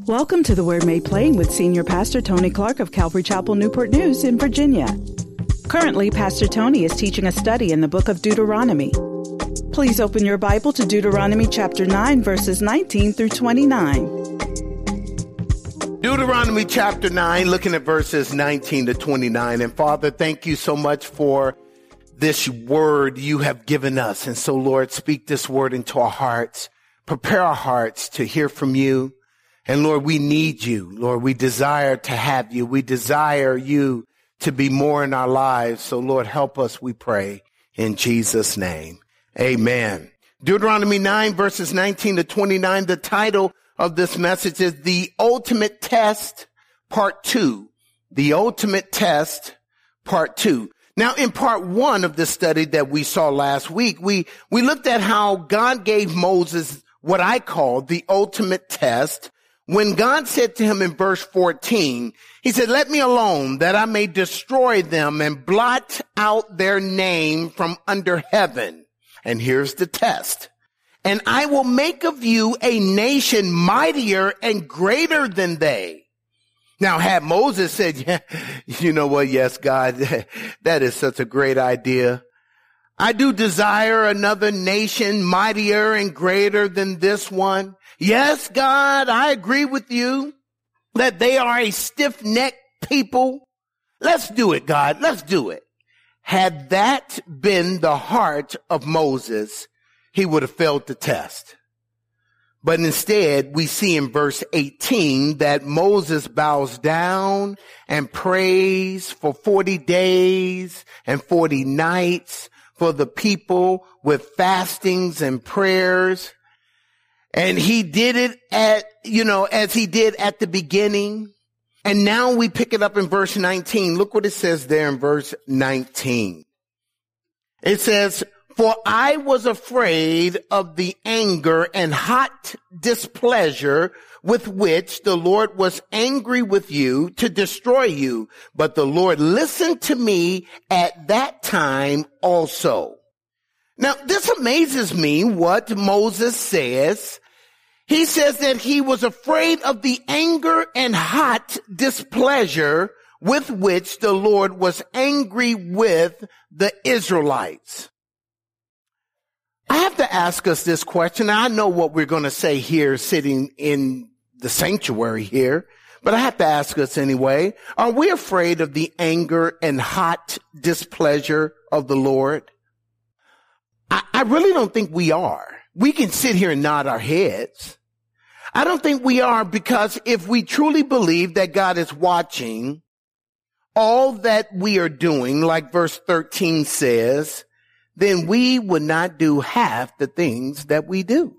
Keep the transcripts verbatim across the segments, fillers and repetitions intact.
Welcome to the Word Made Plain with Senior Pastor Tony Clark of Calvary Chapel, Newport News in Virginia. Currently, Pastor Tony is teaching a study in the book of Deuteronomy. Please open your Bible to Deuteronomy chapter nine, verses nineteen through twenty-nine. Deuteronomy chapter nine, looking at verses nineteen to twenty-nine. And Father, thank you so much for this word you have given us. And so, Lord, speak this word into our hearts. Prepare our hearts to hear from you. And Lord, we need you. Lord, we desire to have you. We desire you to be more in our lives. So Lord, help us, we pray, in Jesus' name. Amen. Deuteronomy nine, verses nineteen to twenty-nine. The title of this message is The Ultimate Test, Part two. The Ultimate Test, Part two. Now, in part one of the study that we saw last week, we, we looked at how God gave Moses what I call the ultimate test. When God said to him in verse fourteen, he said, "Let me alone that I may destroy them and blot out their name from under heaven." And here's the test. "And I will make of you a nation mightier and greater than they." Now, had Moses said, yeah, you know what? Yes, God, that is such a great idea. I do desire another nation mightier and greater than this one. Yes, God, I agree with you that they are a stiff-necked people. Let's do it, God. Let's do it. Had that been the heart of Moses, he would have failed the test. But instead, we see in verse eighteen that Moses bows down and prays for forty days and forty nights for the people with fastings and prayers. And he did it at, you know, as he did at the beginning. And now we pick it up in verse nineteen. Look what it says there in verse nineteen. It says, "For I was afraid of the anger and hot displeasure with which the Lord was angry with you to destroy you. But the Lord listened to me at that time also." Now, this amazes me what Moses says. He says that he was afraid of the anger and hot displeasure with which the Lord was angry with the Israelites. I have to ask us this question. I know what we're going to say here sitting in the sanctuary here, but I have to ask us anyway. Are we afraid of the anger and hot displeasure of the Lord? I, I really don't think we are. We can sit here and nod our heads. I don't think we are, because if we truly believe that God is watching all that we are doing, like verse thirteen says, then we would not do half the things that we do.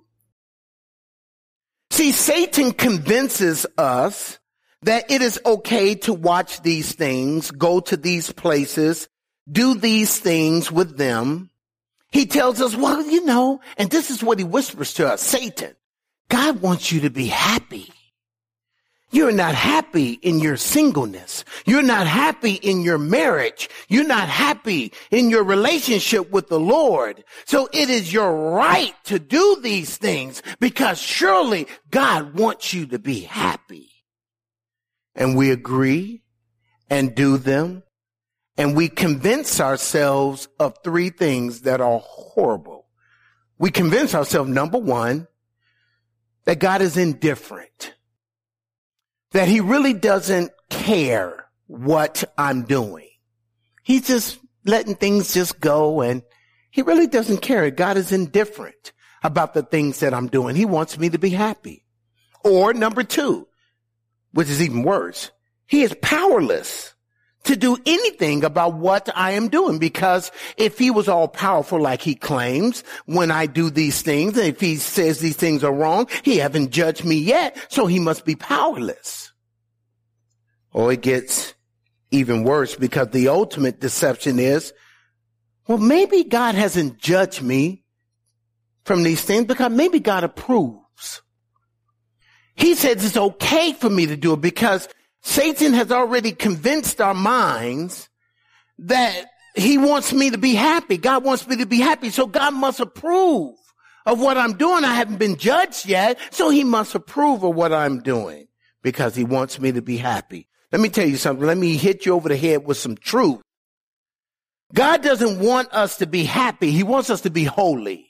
See, Satan convinces us that it is okay to watch these things, go to these places, do these things with them. He tells us, well, you know, and this is what he whispers to us, Satan, God wants you to be happy. You're not happy in your singleness. You're not happy in your marriage. You're not happy in your relationship with the Lord. So it is your right to do these things, because surely God wants you to be happy. And we agree and do them. And we convince ourselves of three things that are horrible. We convince ourselves, number one, that God is indifferent, that he really doesn't care what I'm doing. He's just letting things just go, and he really doesn't care. God is indifferent about the things that I'm doing. He wants me to be happy. Or number two, which is even worse, he is powerless to do anything about what I am doing, because if he was all powerful like he claims, when I do these things, if he says these things are wrong, he haven't judged me yet, so he must be powerless. Or it gets even worse, because the ultimate deception is, well, maybe God hasn't judged me from these things because maybe God approves. He says it's okay for me to do it because Satan has already convinced our minds that he wants me to be happy. God wants me to be happy. So God must approve of what I'm doing. I haven't been judged yet, so he must approve of what I'm doing. because he wants me to be happy. Let me tell you something. Let me hit you over the head with some truth. God doesn't want us to be happy. He wants us to be holy.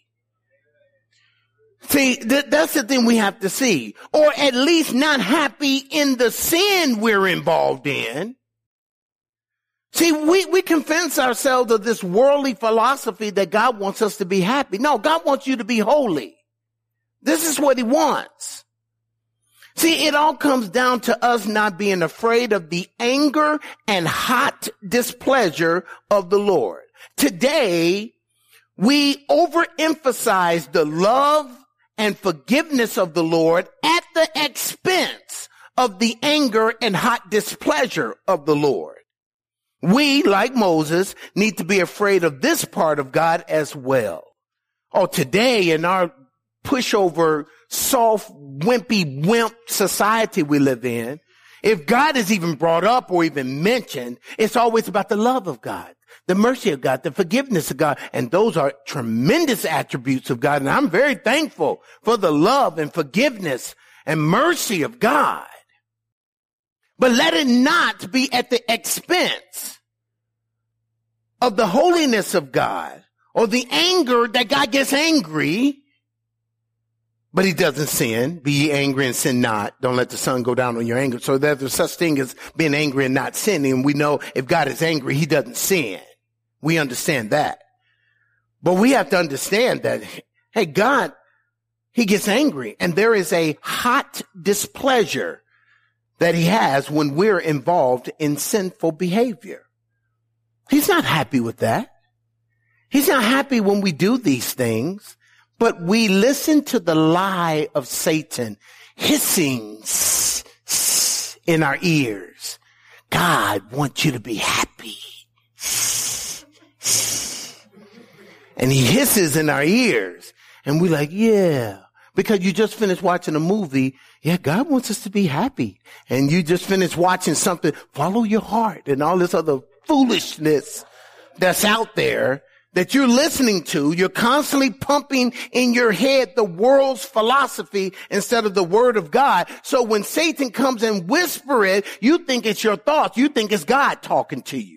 See, th- that's the thing we have to see. Or at least not happy in the sin we're involved in. See, we, we convince ourselves of this worldly philosophy that God wants us to be happy. No, God wants you to be holy. This is what he wants. See, it all comes down to us not being afraid of the anger and hot displeasure of the Lord. Today, we overemphasize the love and forgiveness of the Lord at the expense of the anger and hot displeasure of the Lord. We, like Moses, need to be afraid of this part of God as well. Oh, today in our pushover, soft, wimpy, wimp society we live in, if God is even brought up or even mentioned, it's always about the love of God, the mercy of God, the forgiveness of God. And those are tremendous attributes of God. And I'm very thankful for the love and forgiveness and mercy of God. But let it not be at the expense of the holiness of God or the anger that God gets angry, but he doesn't sin. Be ye angry and sin not. Don't let the sun go down on your anger. So there's such thing as being angry and not sinning. And we know if God is angry, he doesn't sin. We understand that. But we have to understand that, hey, God, he gets angry. And there is a hot displeasure that he has when we're involved in sinful behavior. He's not happy with that. He's not happy when we do these things, but we listen to the lie of Satan hissing in our ears. God wants you to be happy. And he hisses in our ears. And we're like, yeah, because you just finished watching a movie. Yeah, God wants us to be happy. And you just finished watching something, follow your heart and all this other foolishness that's out there that you're listening to. You're constantly pumping in your head the world's philosophy instead of the word of God. So when Satan comes and whisper it, you think it's your thoughts. You think it's God talking to you.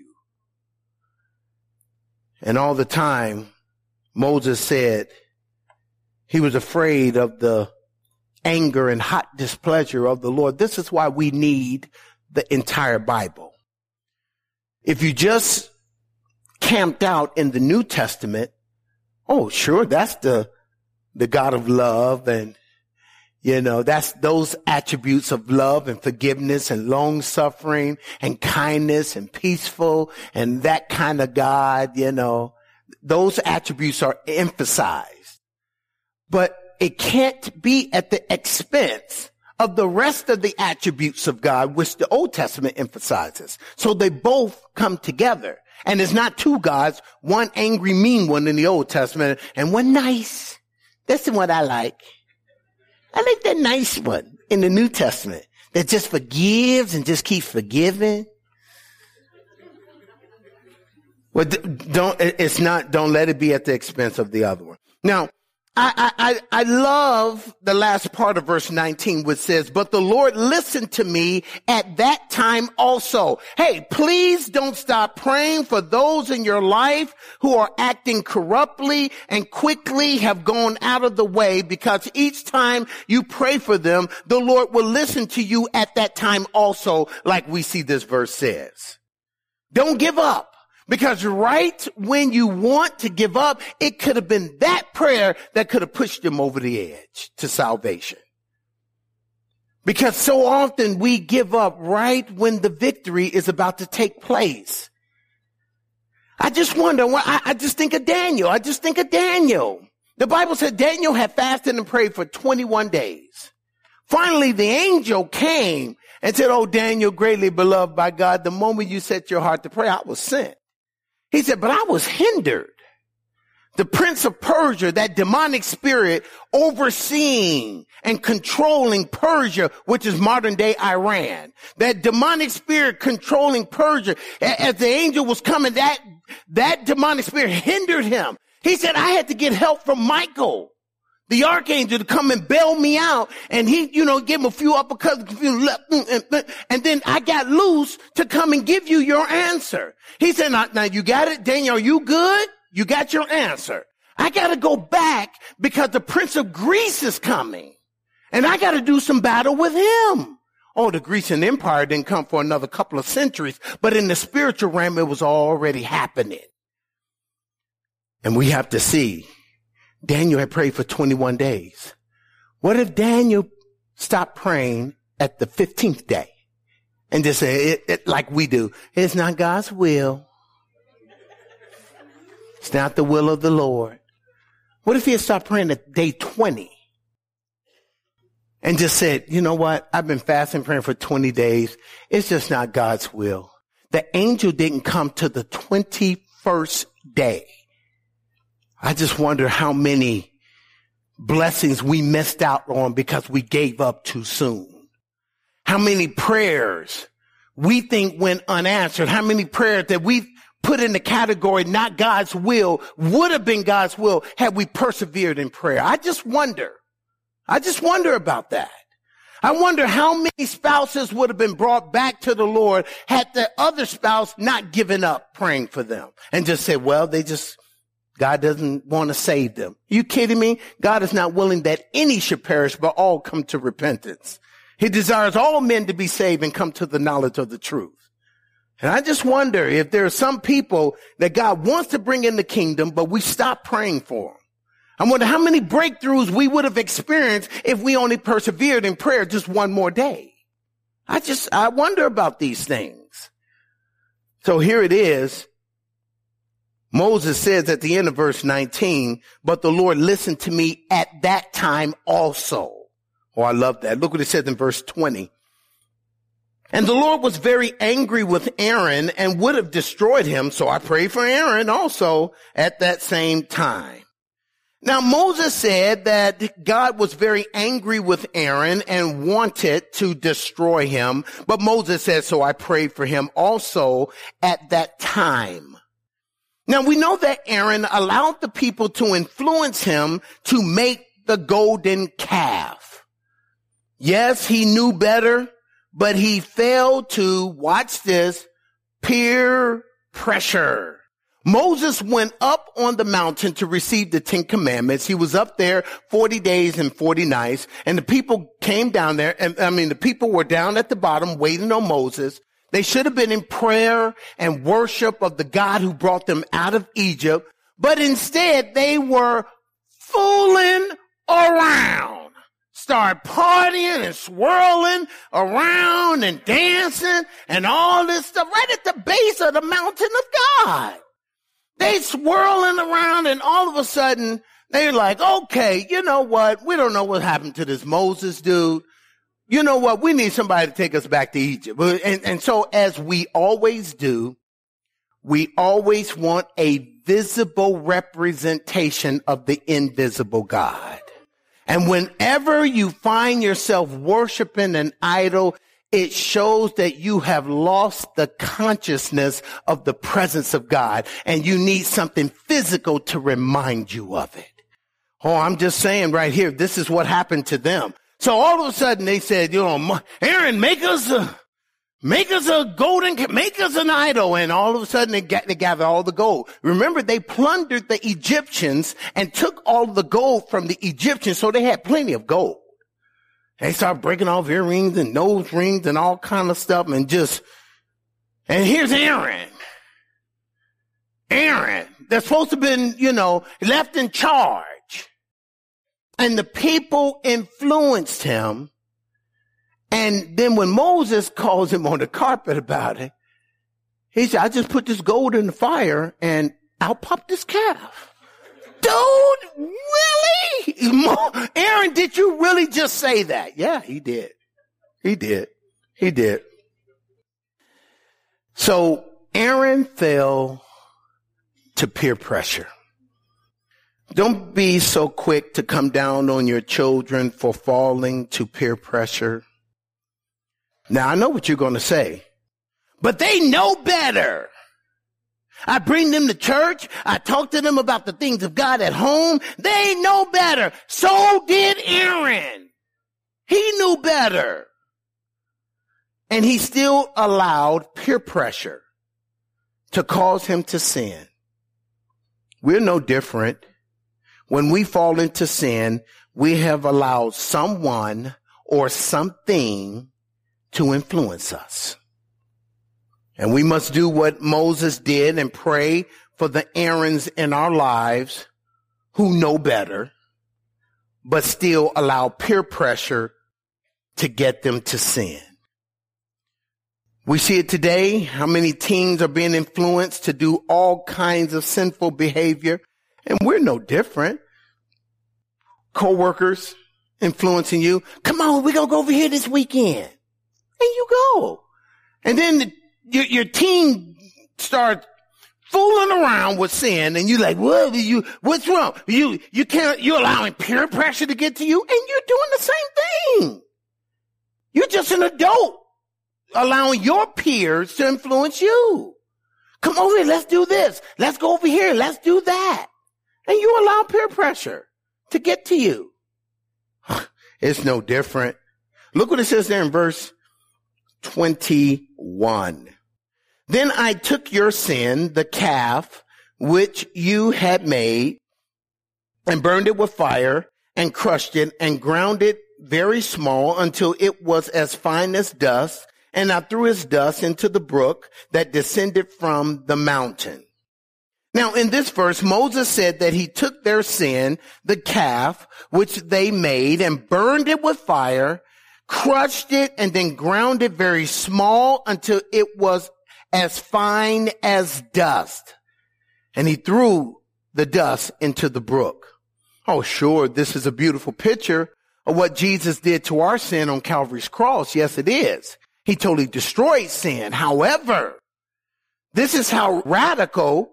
And all the time, Moses said he was afraid of the anger and hot displeasure of the Lord. This is why we need the entire Bible. If you just camped out in the New Testament, oh, sure, that's the, the God of love. And, you know, that's those attributes of love and forgiveness and long suffering and kindness and peaceful and that kind of God, you know, those attributes are emphasized, but it can't be at the expense of the rest of the attributes of God, which the Old Testament emphasizes. So they both come together. And it's not two gods, one angry, mean one in the Old Testament and one nice. That's the one I like. I like that nice one in the New Testament that just forgives and just keeps forgiving. Well, don't, it's not, don't let it be at the expense of the other one. Now, I, I, I love the last part of verse nineteen, which says, but the Lord listened to me at that time also. Hey, please don't stop praying for those in your life who are acting corruptly and quickly have gone out of the way, because each time you pray for them, the Lord will listen to you at that time also, like we see this verse says. Don't give up. Because right when you want to give up, it could have been that prayer that could have pushed them over the edge to salvation. Because so often we give up right when the victory is about to take place. I just wonder, I, I just think of Daniel. I just think of Daniel. The Bible said Daniel had fasted and prayed for twenty-one days. Finally, the angel came and said, oh, Daniel, greatly beloved by God, the moment you set your heart to pray, I was sent. He said, but I was hindered. The prince of Persia, that demonic spirit overseeing and controlling Persia, which is modern day Iran, that demonic spirit controlling Persia, as the angel was coming, that, that demonic spirit hindered him. He said, I had to get help from Michael, the archangel to come and bail me out. And he, you know, gave him a few uppercuts, a few left, and then I got loose to come and give you your answer. He said, now, now you got it, Daniel, are you good? You got your answer. I got to go back because the Prince of Greece is coming. And I got to do some battle with him. Oh, the Grecian Empire didn't come for another couple of centuries, but in the spiritual realm, it was already happening. And we have to see, Daniel had prayed for twenty-one days. What if Daniel stopped praying at the fifteenth day and just say, it, it, like we do, it's not God's will. It's not the will of the Lord. What if he had stopped praying at day twenty and just said, you know what? I've been fasting, praying for twenty days. It's just not God's will. The angel didn't come to the twenty-first day. I just wonder how many blessings we missed out on because we gave up too soon. How many prayers we think went unanswered. How many prayers that we put in the category not God's will would have been God's will had we persevered in prayer. I just wonder. I just wonder about that. I wonder how many spouses would have been brought back to the Lord had the other spouse not given up praying for them and just said, well, they just, God doesn't want to save them. Are you kidding me? God is not willing that any should perish, but all come to repentance. He desires all men to be saved and come to the knowledge of the truth. And I just wonder if there are some people that God wants to bring in the kingdom, but we stop praying for them. I wonder how many breakthroughs we would have experienced if we only persevered in prayer just one more day. I just, I wonder about these things. So here it is. Moses says at the end of verse nineteen, but the Lord listened to me at that time also. Oh, I love that. Look what it says in verse twenty. And the Lord was very angry with Aaron and would have destroyed him. So I prayed for Aaron also at that same time. Now, Moses said that God was very angry with Aaron and wanted to destroy him. But Moses said, so I prayed for him also at that time. Now, we know that Aaron allowed the people to influence him to make the golden calf. Yes, he knew better, but he failed to, watch this, peer pressure. Moses went up on the mountain to receive the Ten Commandments. He was up there forty days and forty nights, and the people came down there, and I mean, the people were down at the bottom waiting on Moses. They should have been in prayer and worship of the God who brought them out of Egypt, but instead they were fooling around. Start partying and swirling around and dancing and all this stuff right at the base of the mountain of God. They swirling around and all of a sudden they're like, okay, you know what? We don't know what happened to this Moses dude. You know what? We need somebody to take us back to Egypt. And, and so as we always do, we always want a visible representation of the invisible God. And whenever you find yourself worshiping an idol, it shows that you have lost the consciousness of the presence of God, and you need something physical to remind you of it. Oh, I'm just saying right here, this is what happened to them. So all of a sudden they said, you know, Aaron, make us a, make us a golden, make us an idol. And all of a sudden they, get, they gather all the gold. Remember, they plundered the Egyptians and took all the gold from the Egyptians, so they had plenty of gold. They started breaking off earrings and nose rings and all kind of stuff and just, and here's Aaron. Aaron, that's supposed to have been, you know, left in charge. And the people influenced him. And then when Moses calls him on the carpet about it, he said, I just put this gold in the fire and I'll pop this calf. Dude, really? Aaron, did you really just say that? Yeah, he did. He did. He did. So Aaron fell to peer pressure. Don't be so quick to come down on your children for falling to peer pressure. Now, I know what you're going to say, but they know better. I bring them to church. I talk to them about the things of God at home. They know better. So did Aaron. He knew better. And he still allowed peer pressure to cause him to sin. We're no different. When we fall into sin, we have allowed someone or something to influence us. And we must do what Moses did and pray for the Aarons in our lives who know better, but still allow peer pressure to get them to sin. We see it today, how many teens are being influenced to do all kinds of sinful behavior, and we're no different. Co-workers influencing you. Come on, we're going to go over here this weekend. And you go. And then the, your, your teen starts fooling around with sin, and you're like, what are you, what's wrong? You, you can't, you're allowing peer pressure to get to you, and you're doing the same thing. You're just an adult allowing your peers to influence you. Come over here, let's do this. Let's go over here, let's do that. And you allow peer pressure to get to you. It's no different. Look what it says there in verse twenty-one. Then I took your sin, the calf, which you had made, and burned it with fire, and crushed it, and ground it very small until it was as fine as dust. And I threw its dust into the brook that descended from the mountain. Now, in this verse, Moses said that he took their sin, the calf, which they made, and burned it with fire, crushed it, and then ground it very small until it was as fine as dust. And he threw the dust into the brook. Oh, sure, this is a beautiful picture of what Jesus did to our sin on Calvary's cross. Yes, it is. He totally destroyed sin. However, this is how radical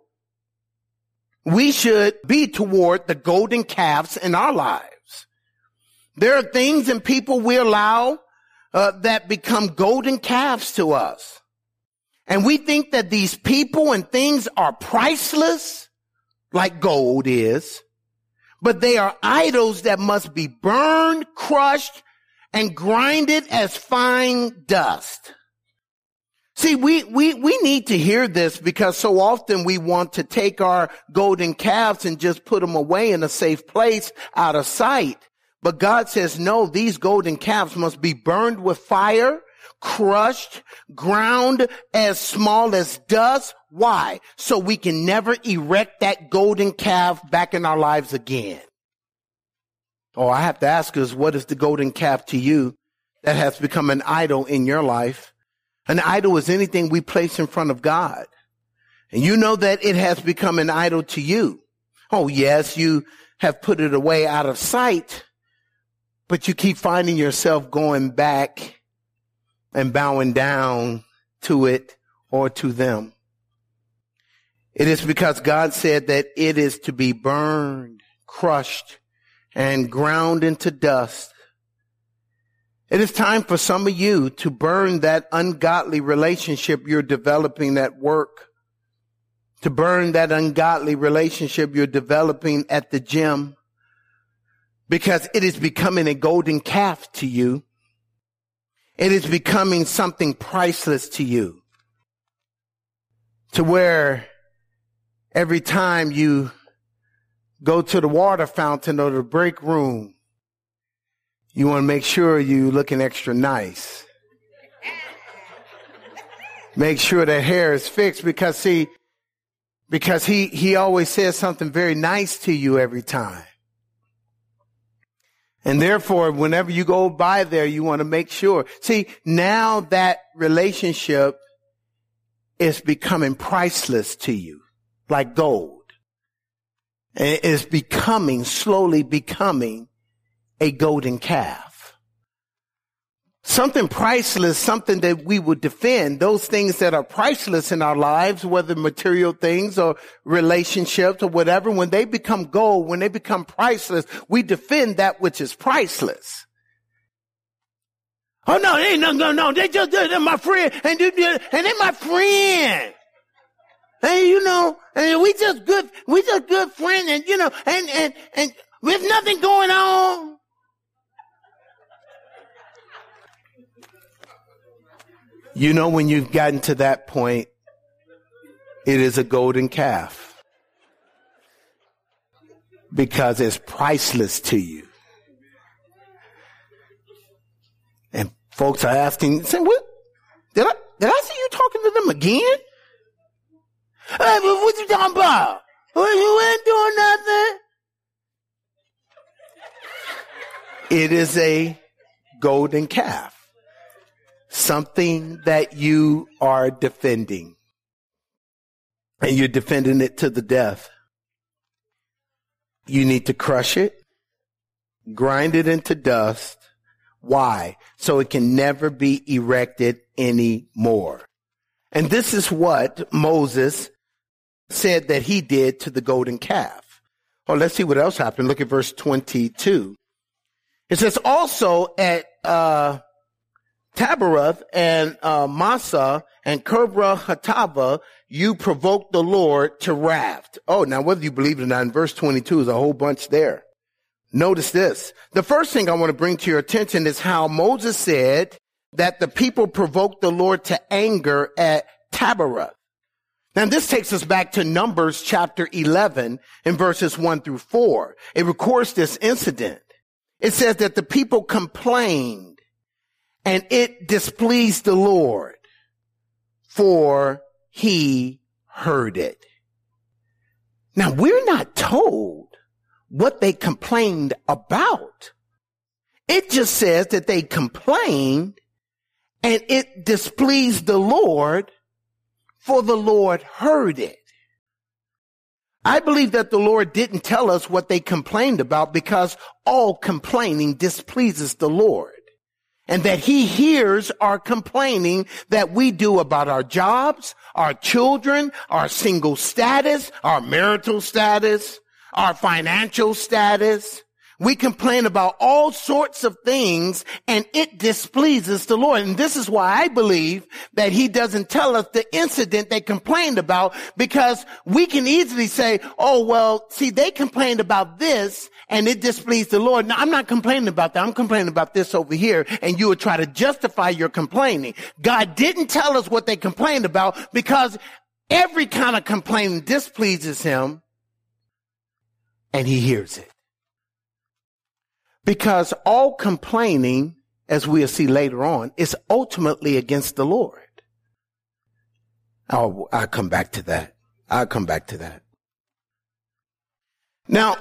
we should be toward the golden calves in our lives. There are things and people we allow uh, that become golden calves to us. And we think that these people and things are priceless, like gold is, but they are idols that must be burned, crushed, and grinded as fine dust. See, we, we, we need to hear this because so often we want to take our golden calves and just put them away in a safe place out of sight. But God says, no, these golden calves must be burned with fire, crushed, ground as small as dust. Why? So we can never erect that golden calf back in our lives again. Oh, I have to ask us, what is the golden calf to you that has become an idol in your life? An idol is anything we place in front of God. And you know that it has become an idol to you. Oh, yes, you have put it away out of sight, but you keep finding yourself going back and bowing down to it or to them. It is because God said that it is to be burned, crushed, and ground into dust. It is time for some of you to burn that ungodly relationship you're developing at work, to burn that ungodly relationship you're developing at the gym, because it is becoming a golden calf to you. It is becoming something priceless to you, to where every time you go to the water fountain or the break room, you want to make sure you're looking extra nice. Make sure that hair is fixed because see, because he, he always says something very nice to you every time. And therefore, whenever you go by there, you want to make sure. See, now that relationship is becoming priceless to you, like gold. It is becoming, slowly becoming a golden calf. Something priceless, something that we would defend. Those things that are priceless in our lives, whether material things or relationships or whatever, when they become gold, when they become priceless, we defend that which is priceless. Oh no, they ain't no, no, no. They just, they're my friend, and they're, and they're my friend. Hey, you know, and we just good, we just good friends, and you know, and, and, and with nothing going on. You know, when you've gotten to that point, it is a golden calf. Because it's priceless to you. And folks are asking, saying, what? Did I, did I see you talking to them again? Hey, but what you talking about? Well, you ain't doing nothing. It is a golden calf. Something that you are defending. And you're defending it to the death. You need to crush it, grind it into dust. Why? So it can never be erected anymore. And this is what Moses said that he did to the golden calf. Oh, let's see what else happened. Look at verse twenty-two. It says, also at uh Taberah and uh, Massa and Kerbra Hatava, you provoked the Lord to wrath. Oh, now whether you believe it or not, in verse twenty-two is a whole bunch there. Notice this. The first thing I want to bring to your attention is how Moses said that the people provoked the Lord to anger at Taberah. Now this takes us back to Numbers chapter eleven in verses one through four. It records this incident. It says that the people complained and it displeased the Lord, for he heard it. Now, we're not told what they complained about. It just says that they complained and it displeased the Lord, for the Lord heard it. I believe that the Lord didn't tell us what they complained about because all complaining displeases the Lord. And that he hears our complaining that we do about our jobs, our children, our single status, our marital status, our financial status. We complain about all sorts of things and it displeases the Lord. And this is why I believe that he doesn't tell us the incident they complained about, because we can easily say, oh, well, see, they complained about this and it displeased the Lord. Now, I'm not complaining about that. I'm complaining about this over here. And you would try to justify your complaining. God didn't tell us what they complained about, because every kind of complaining displeases him and he hears it. Because all complaining, as we'll see later on, is ultimately against the Lord. I'll, I'll come back to that. I'll come back to that. Now,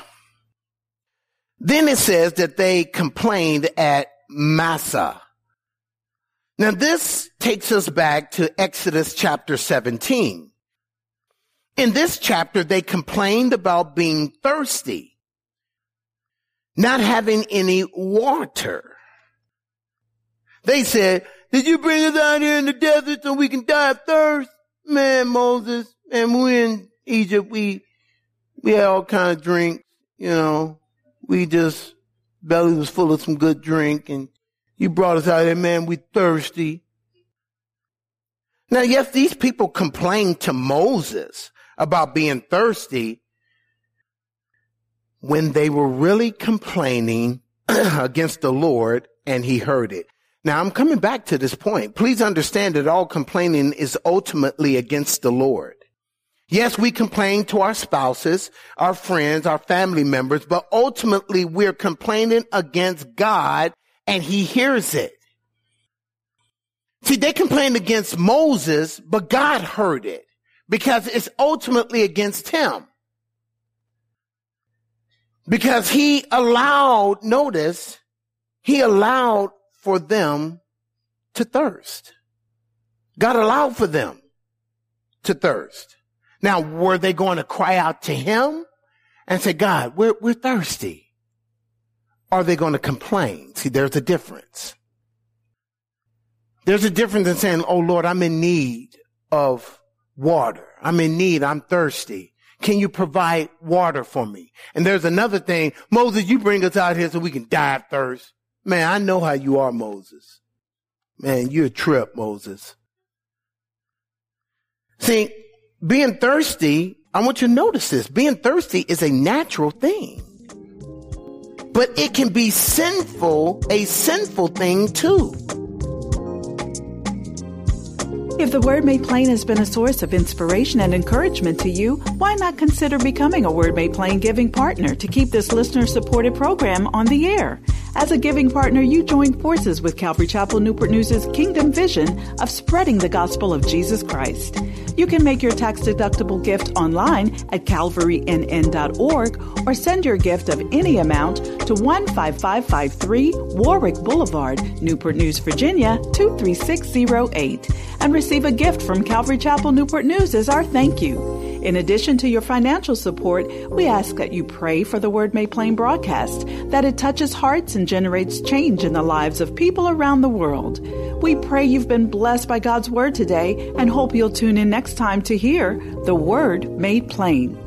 then it says that they complained at Massa. Now, this takes us back to Exodus chapter seventeen. In this chapter, they complained about being thirsty. Not having any water. They said, did you bring us out here in the desert so we can die of thirst? Man, Moses, and we in Egypt, we, we had all kind of drink, you know, we just, belly was full of some good drink, and you brought us out here, man, we thirsty. Now, yes, these people complained to Moses about being thirsty, when they were really complaining against the Lord and he heard it. Now, I'm coming back to this point. Please understand that all complaining is ultimately against the Lord. Yes, we complain to our spouses, our friends, our family members, but ultimately we're complaining against God and he hears it. See, they complained against Moses, but God heard it because it's ultimately against him. Because he allowed, notice, he allowed for them to thirst. God allowed for them to thirst. Now, were they going to cry out to him and say, God, we're, we're thirsty? Are they going to complain? See, there's a difference. There's a difference in saying, oh Lord, I'm in need of water. I'm in need. I'm thirsty. Can you provide water for me? And there's another thing. Moses, you bring us out here so we can die of thirst. Man, I know how you are, Moses. Man, you're a trip, Moses. See, being thirsty, I want you to notice this. Being thirsty is a natural thing. But it can be sinful, a sinful thing too. If the Word Made Plain has been a source of inspiration and encouragement to you, why not consider becoming a Word Made Plain giving partner to keep this listener-supported program on the air? As a giving partner, you join forces with Calvary Chapel Newport News' kingdom vision of spreading the gospel of Jesus Christ. You can make your tax-deductible gift online at calvary n n dot org or send your gift of any amount to one five five five three Warwick Boulevard, Newport News, Virginia, two three six zero eight, and receive a gift from Calvary Chapel Newport News as our thank you. In addition to your financial support, we ask that you pray for the Word Made Plain broadcast, that it touches hearts and generates change in the lives of people around the world. We pray you've been blessed by God's Word today and hope you'll tune in next time to hear the Word Made Plain.